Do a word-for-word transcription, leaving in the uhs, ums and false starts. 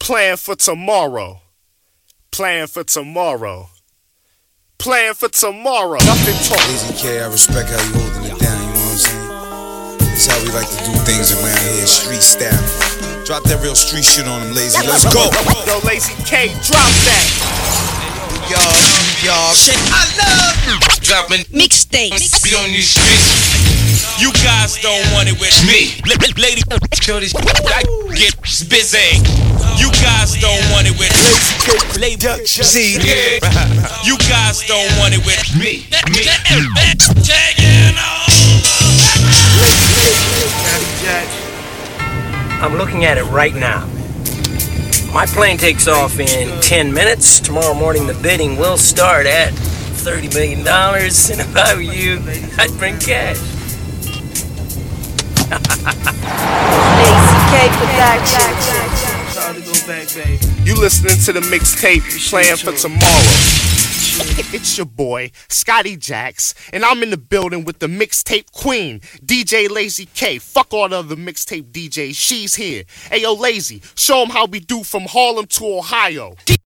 Plan for tomorrow. Plan for tomorrow. Plan for tomorrow. Nothing talk. Lazy K, I respect how you holding it down, you know what I'm saying? This is how we like to do things around here, street style. Drop that real street shit on them, Lazy. Let's go. Yo, Lazy K, drop that. Y'all, y'all, shit, I love dropping mixtapes. Be on these streets. You guys don't want it with me. Lady, kill this. I get busy. You guys don't want it with me. See, you guys don't want it with me. Me. I'm looking at it right now. My plane takes off in ten minutes. Tomorrow morning the bidding will start at thirty million dollars. And if I were you, I'd bring cash. Lazy K Production. You listening to the mixtape, Plan for Tomorrow. It's your boy, Scotty Jacks, and I'm in the building with the mixtape queen, D J Lazy K. Fuck all the other mixtape D Js, she's here. Ayo, Lazy, show them how we do from Harlem to Ohio.